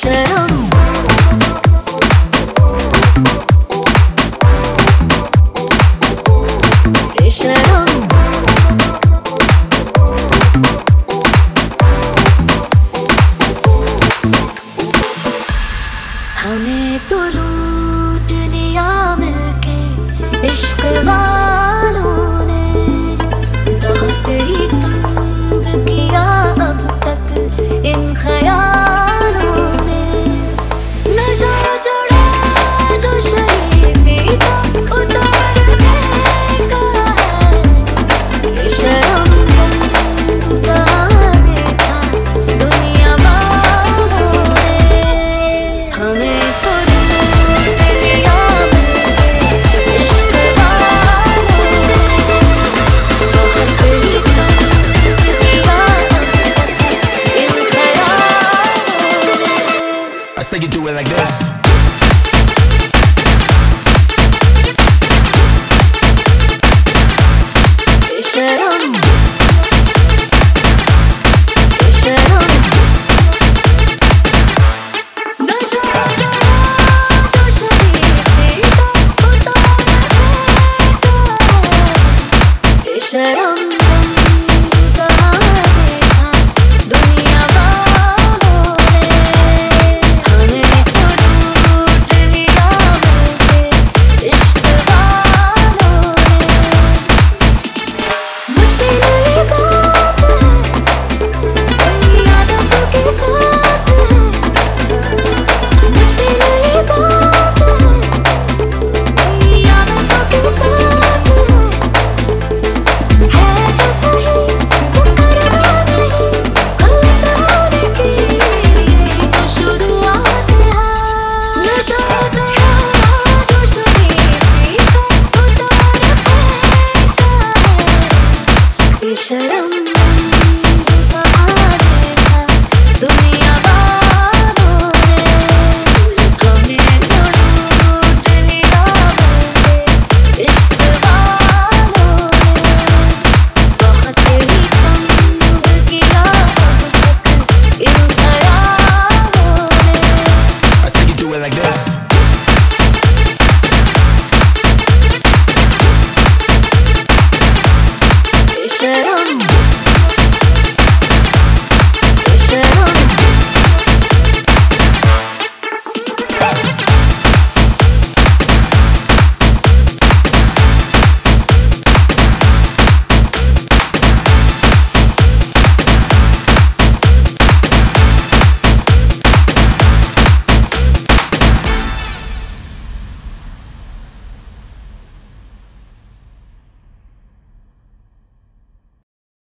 बेशरम बेशरम हमें तो लूट लिया मिलके इश्क वालों ने, बहुत ही तंग किया अब तक इन ख़यालों ने। न जो जुड़ा जो शरीफी था उतारने का है, बेशरम उतारने था दुनिया वालों ने। हमें तो लूट लिया मिलके इश्क वालों ने, बहुत ही तंग किया अब तक इन ख़यालों ने। I say you do it like this.